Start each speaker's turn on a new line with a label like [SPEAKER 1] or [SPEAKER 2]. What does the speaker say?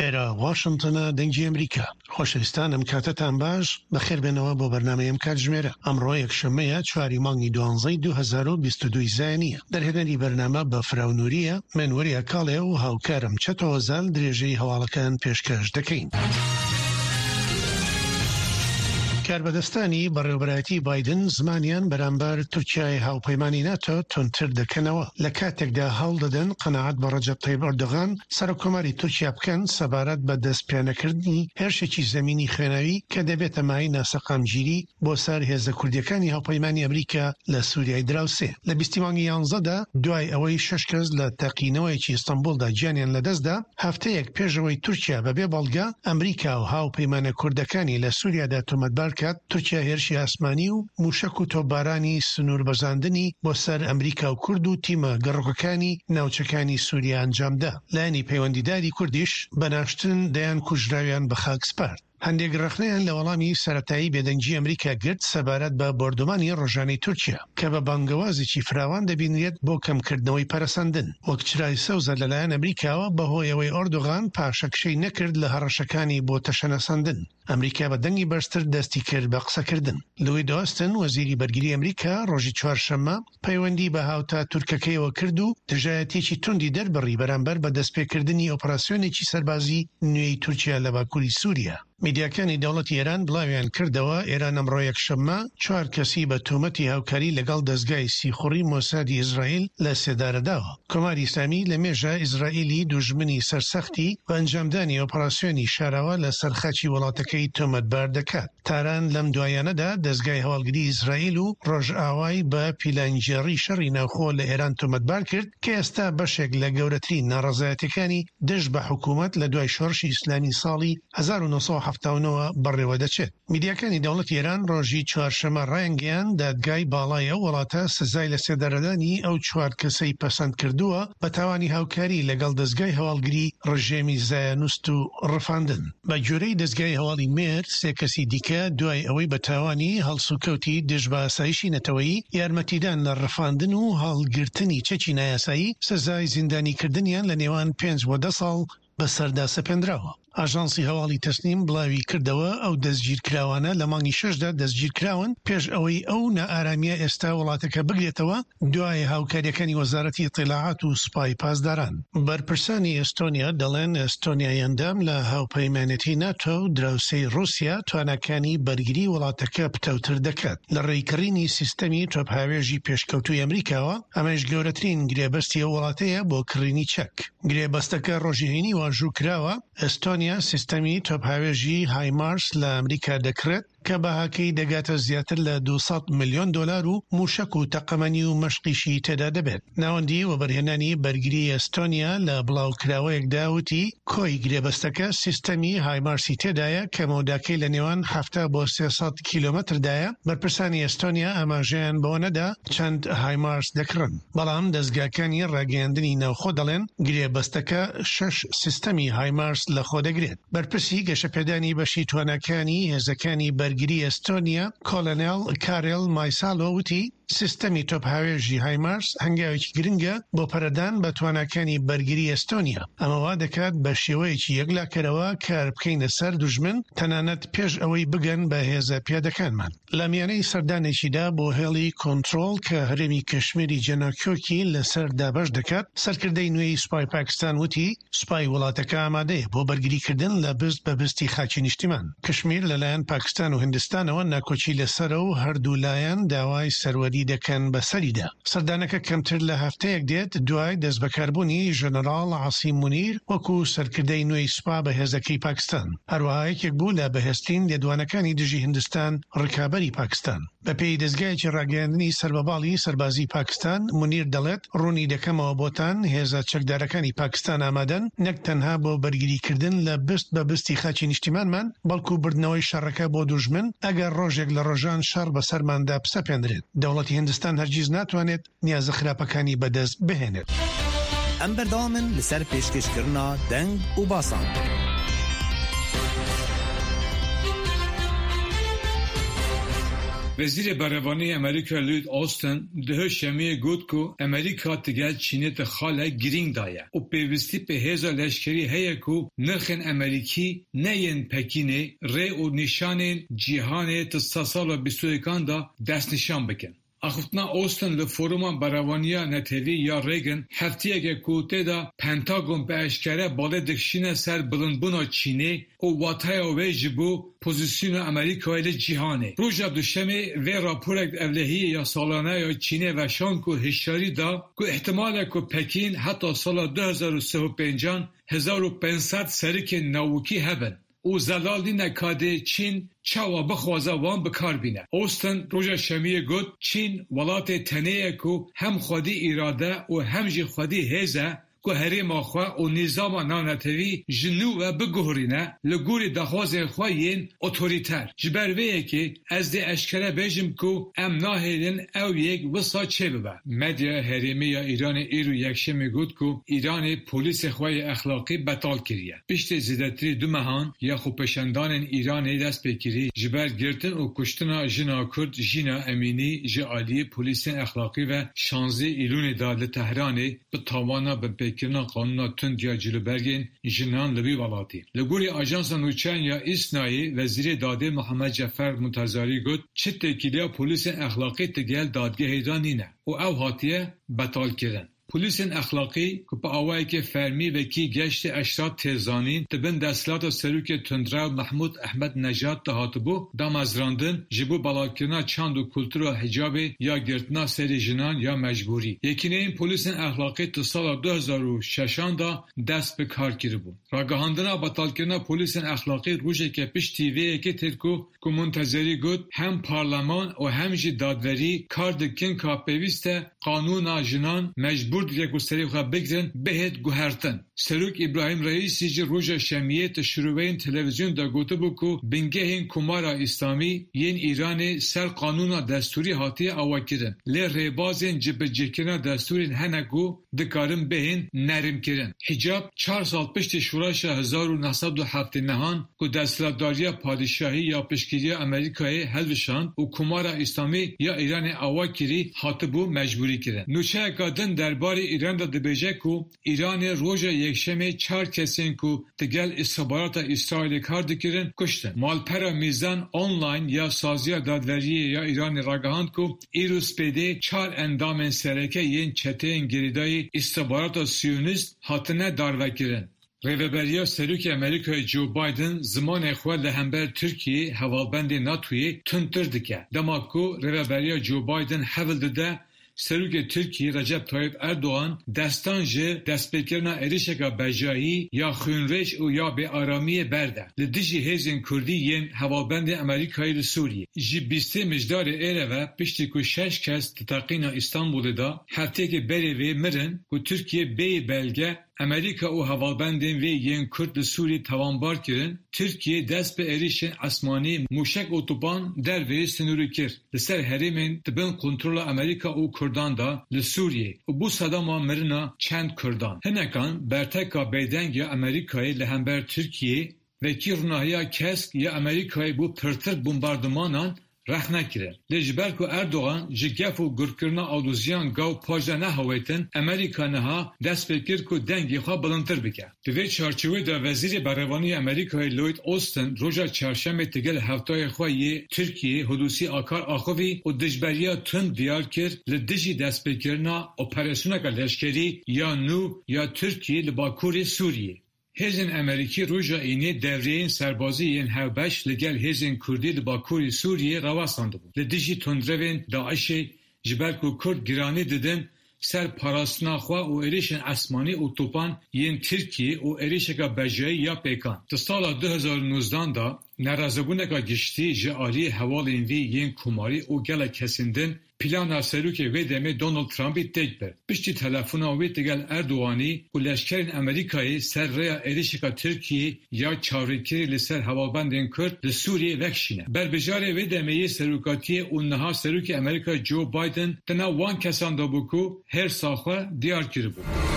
[SPEAKER 1] لێرە واشنگتنە دەنگی ئەمریکا. خۆشەویستانم کاتتان باش بەخێر بێنەوە بۆ بەرنامەیەم کاتژمێرە. ئەمڕۆ یەکشەمەیە 4 مانگی 12 2022 زایانیە. دەرهێنەری بەرنامە بە فراونوریە منوەریە کاڵێ و هاوکارم چەتۆزەل درێژەی هەواڵەکان پێشکەش دەکەین. کاربەدەستانی بەڕێوەبەرایەتی بایدن زمانیان بەرامبەر تورکیای هاوپەیمانی ناتۆ تونتر دەکەنەوە لە کاتێکدا هەوڵ دەدەن قەناعەت بە ڕەجەب تەیب ئەردۆغان سەرۆکۆماری تورکیا بکەن سەبارەت بە دەستپێنەکردنی هێرشێکی زەمینی خوێنەوی کە دەبێتە مای ناسەقامگیری بۆ سەر هێزە کوردیەکانی هاوپەیمانی ئەمریکا لە سووریای دراوسێ. لە 20 مانگی 11دا دوای ئەوەی 6 کەس لە تەقینەوەیەکی ئیستانبولدا گیانیان لەدەستدا، هەفتەیەک پێشەوەی تورکیا بەبێ بەڵگە ئەمریکا و هاوپەیمانە کوردەکانی لە سووریادا تۆمەتبار تورکیا هێرشی ئاسمانی و موشک و تۆپبارانی سنوور بەزاندنی بۆ سەر ئەمریکا و کورد و تیمە گەڕۆکەکانی ناوچەکانی سووریا ئەنجامدا. لایەنی پەیوەندیداری کوردیش بەناشتن دەیان کوژراویان بە خاک سپارد. هەندێک ڕخنەیان لە وەڵامی سەرەتایی بێدەنگی ئەمریکا گرت سەبارەت بە بردومانی ڕۆژانەی تورکیا کە بە بانگەوازێکی فراوان دەبینرێت بۆ کەمکردنەوەی پەرەسەندن، وەک چرای سەوزە لەلایەن ئەمریکاوە بەهۆیەوەی ئەردۆغان پاشەکشەی نەکرد لە هەڕەشەکانی بۆ تەشەنەسەندن. ئەمریکا بە دەنگی بەرزتر دەستی کرد بە قسەکردن. لوید ئۆستن وەزیری بەرگری ئەمریکا ڕۆژی چوارشەممە پەیوەندی بە هاوتا تورکەکەیەوە کرد و دژایەتێکی توندی دەربڕی بەرامبەر بە دەستپێکردنی ئۆپراسیۆنێکی سەربازی نوێی تورکیا لە باکووری سووریا. میدیاکانی دەوڵەتی ئێران بڵاویان کردەوە ئێران ئەمڕۆ یەکشەممە 4 کەسی بە تۆمەتی هاوکاری لەگەڵ دەستگای سیخوڕی مۆسادی ئیزرائیل لە سێدارەداوە. کۆماری ئیسلامی لە مێژە ئیزرائیلی دوژمنی سەرسەختی بە ئەنجامدانی ئۆپراسیۆنی شاراوە لە سەرخاچی وڵاتەکەی تۆمەتبار دەکات. تاران لەم دوایانەدا دەستگای هەواڵگری ئیزرائیل و ڕۆژئاوای بە پیلانگێڕی شەڕی ناوخۆ لە ئێران تۆمەتبار کرد کە ئێستا بەشێک لە گەورەترین ناڕەزایەتەکانی دژ بە حکوومەت لە دوای شۆڕشی ئیسلامی ساڵی 1970 بەڕێوە دەچێت. میدیاکانی دەوڵەتی ئێران ڕۆژی چوارشەممە ڕایانگەیان دادگای باڵای ئەو وڵاتە سزای لە سێدارەدانی ئەو 4 کەسەی پەسەند کردووە بە تاوانی هاوکاری لەگەڵ دەستگای هەواڵگری ڕژێمی زایەنوست و ڕفاندن. بە جۆرەی دەستگای هەواڵی مێر 3 کەسی دیکە دوای ئەوەی بە تاوانی هەڵسوکەوتی دژ بە ئاسایشی نەتەوەیی یارمەتیدان لە ڕفاندن و هەڵگرتنی چەکی نایاسایی سزای زیندانیکردنیان لە نێوان 5 و 10 ساڵ بەسەردا سەپێنراوە. ئاژانسی هەواڵی تەسنیم بڵاوی کردەوە ئەو دەستگیرکراوانە لە مانگی 6دا دەستگیرکراون پێش ئەوەی ئەو نائارامیە ئێستا وڵاتەکە بگرێتەوە دوای هاوکاریەکانی وەزارەتی ئیطلاعات و سوپای پاسداران. بەرپرسانی ئێستۆنیا دەڵێن ئێستۆنیای ئەندام لە هاوپەیمانەتی ناتۆ و دراوسەی رووسیا توانەکانی بەرگری وڵاتەکە پتەوتر دەکات. لە ڕێکردنی سیستەمی تۆپهاوێژی پێشکەوتووی ئەمریکاوە ئەمەش گەورەترین گرێبەستی ئەو وڵاتەیە بۆ کڕینی چەک. گرێبەستەکە ڕۆژی هەینی واژوو کراوە. ئەستۆنیا سیستەمی تۆپهاوێژی هایمارس لە ئەمریکا دەکرێت کە بەهاکەی دەگاتە زیاتر لە 200 ملیۆن دلار و موشک و تەقەمەنی و مەشقیشی تێدا دەبێت. ناوەندی و بەرهێنانی بەرگری ئەستۆنیا لە بڵاوکراوەیەکدا وتی کۆی گرێبەستەکە سیستەمی هایمارسی تێدایە کە مەوداکەی لە نێوان 70 بۆ 300 کیلۆمەتردایە. بەرپرسانی ئەستۆنیا ئاماژەیان بۆنەدا چەند هایمارس دەکڕن، بەڵام دەستگاکانی ڕاگەیاندنی ناوخۆ دەڵێن گرێبەستەکە 6 سیستەمی هایمارس لە خۆ دەگرێت. بەرپرسی گەشەپێدانی بەشی تواناکانی هێزەکانی بەرگری ئەستۆنیا کۆلۆنێل کارێل مایسالۆ وتی سیستەمی تۆپهاوێژی هایمارس هەنگاوێکی گرنگە بۆ پەرەدان بە تواناکانی بەرگری ئەستۆنیا. ئەمەوا دەکات بە شێوەیەکی یەکلاکەرەوە کار بکەینە سەر دوژمن تەنانەت پێش ئەوەی بگەن بە هێزە پیادەکانمان. لە میانەی سەردانێکیدا بۆ هێڵی کۆنتڕۆڵ کە هەرێمی کەشمیری جەناکۆکی لەسەر دابەش دەکات، سەرکردەی نوێی سوپای پاکستان وتی سوپای وڵاتەکە ئامادەیە بۆ بەرگریکردن لە بست بە بستی خاکی نیشتیمان. کەشمیر لەلایەن پاکستان و هندستانەوە ناکۆچی لەسەرە و هەردوو لایەن داوای سەروەری دەکەن بەسەریدا. سەردانەکە کەمتر لە هەفتەیەک دێت دوای دەست بەکاربوونی ژەنەراڵ عاسیم مونیر وەکو سەرکردەی نوێی سوپا بە هێزەکەی پاکستان. هەروەها یەکێک بوو لە بەهێزترین لێدوانەکانی دژی هندستان ڕکابەری پاکستان. بە پێی دەستگایەکی ڕاگەیاندنی سەربەباڵی سەربازی پاکستان مونیر دەڵێت ڕوونی دەکەمەوە بۆتان هێزە چەکدارەکانی پاکستان ئامادەن نەک تەنها بۆ بەرگریکردن لە بست بە بستی خاکی نیشتیمانمان بەڵکو بردنەوەی شەڕەکە بۆ دوژمن ئەگەر ڕۆژێک لە ڕۆژان شەڕ بەسەرماندا پسەپێنرێت. دەوڵەتی هندستان هەرگیز ناتوانێت نیازە خراپەکانی بەدەست بهێنێت.
[SPEAKER 2] ئەم بەردەوامن لەسەر پێشکەشکردنا دەنگ و باسان.
[SPEAKER 3] وزیر برهوانی امریکا لوید آستن ده شمی گفت که امریکا تگل چین تخاله گرینگ دایه و پیوستی به هزا لشکری هیا که نرخن امریکی نین پکینه ری و نشان جهان تساسال بیستویکان دا دست نشان بکن. اخوتنا اوستن لفورومان برهوانیا نتیوی یا ریگن هفتیه که کوته دا پنتاگون به اشکره باله دکشینه سر بلندبونا چینه و واتای و جبو پوزیسیون امریکای لجیهانه. روژا دوشمه و راپورک اولهی یا سالانه یا چینه و شان که هشاری دا که احتماله که پکین حتی سال 2035 1500 سریک نووکی هبن. او زلالی نکاده چین چاوا بخوازه وان بکار بینه. اوستن روژا شمیه گفت چین ولات تنیه که هم خودی اراده و هم جی خودی هزه که حریم آخواه و نظام نانتوی جنو و بگهرینه لگوری دخواز خواهین اتوریتر. جبرویه که از ده اشکره بیجم که ام ناهیلن او یک وسا چه ببه. مدیا حریمی یا ایران ایرو یکشه میگود که ایران پولیس خواه اخلاقی بطال کریه. بیشت زیدتری دو مهان یا خوپشندان ایران دست بکری جبر گرتن و کشتنا جنا کرد جینا امینی جعالی پولیس اخلاقی و 16 ایلون داد تهرانی به تاوانا به کنا قانونا تند یا جلوبرگین جنان لبی ولاتی. لگوری آژانس نوچن یا اسنایی وزیر داده محمد جعفر منتظری گفت چه تکیلیا پلیس اخلاقی تگل دادگاه ایرانی نه و او هاتیه بطال کردن. پلیس اخلاقی که با آوایی که فرمی و کی گشت اشتاد تیزانین تبن دستلات سروک تندرو محمود احمد نژاد دهاتبو دامازراندن جبو بالاکرنا چاند و کلتور و حجاب یا گرتنا سری جنان یا مجبوری. یکی این پلیس اخلاقی تا سال 2006 دا دست به کار کرده بود. راگهاندنا بطال کردن پلیس اخلاقی روزی که پیش تیوی که ترکو که منتظری گفت هم پارلمان و هم جی دادوری کار دکن که پیوسته قانون جنان مجبور دیگه گستری خواه بگرن بهت گوهرتن. سروک ابراهیم رئیسی جی روژا شمیه تشروعین تلویزیون دا گوته بو که بنگه این کمارا اسلامی ین ایران سر قانون دستوری حاتی آوا کرن. لی ریبازین جبه جکرنا دستورین هنگو دکارن بهین نرم کرن. حجاب 4 سال پشت شوراش 1907 نهان که دستلاتداری پادشاهی یا پشگیری امریکای حلوشان و کمارا اسلامی یا ایران آوا کری حاطبو مجبوری کرن. نوچه گادن درباره ایران دا دبیجه که ایران روژا یکشمه 4 کسین که تگل استخبارات اسرائیل کار دکرن کشتن. مالپرا میزان آنلاین یا سازی دادوری یا ایران راگهاند که ایروس پیده 4 اندام سرکه ین چته انگریدای استخبارات سیونیست حاطنه داروکرن. ریوبریا سروک امریکای جو بایدن زمان خواه لهمبر ترکیه هوالبند ناتوی تندتر دکه. دماکو ریوبریا جو بایدن حول داده سروک ترکیه رجب طایب اردوغان دستان جه دست بکرنا اریشگا بجایی یا خونریش و یا به آرامی برده. لدیجی هیزن کردی ین هوالبند امریکای لسوریه. جی 20 مجدار ایره و پشتی که 6 کس تتاقین استانبول دا هفته که بری وی مرن که ترکیه بی بلگه امریکا و هوالبندین وی ین کرد لسوری توانبار کرن. ترکیه دست به اریشن اسمانی موشک اوتوبان در وی سنوری کر. لسر هریمین تبن کنترل امریکا و کردان دا لسوریه و بو صداما مرنا چند کردان. هنکان برتکا بیدنگ یا امریکای لهمبر ترکیه و کی روناهیا کسک یا امریکای بو پرتر بومباردمانان رخ نکرن. لجبر که اردوغان جگف و گرکرنا آلوزیان گاو پاجده نهویتن امریکا نها دست بکر که دنگی خواه بلندتر بکن. دوی چارچوه دا وزیر برهوانی امریکای لوید آستن روژا چهارشنبه تگل هفتای خواهی ترکیه حدوثی آکار آخوی و دجبریا تند دیار کرد لدجی دست بکرنا اپراسیونک لشکری یا نو یا ترکیه لباکور سوریه. هیزن امریکی روژا اینه دوریین سربازی این هوبش لگل هیزن کردی لباکوری سوریه رواسانده بود. لدیجی تندروین داعش جبرکو کرد گرانی دیدن سر پاراسناخوا و اریشن اسمانی اوتوپان ین ترکیه و اریشگا بجایی یا پیکان. تا سال 2019 دا نرازبونگا گشتی جعالی حوال اینوی ین کماری و گل کسیندن پلانا سروک وی دمه دونالد ترامپی تک بر. پشتی تلفونا وی تگل اردوانی و لشکرین امریکایی سر ریا اریشکا ترکیه یا چاوریکری لسر هوابندین کرد لسوریه وکشینه. بر بجار وی دمه سروکاتی اونها سروک امریکا جو بایدن تنا وان کسان دا بکو هر ساخوه دیار کرده بود.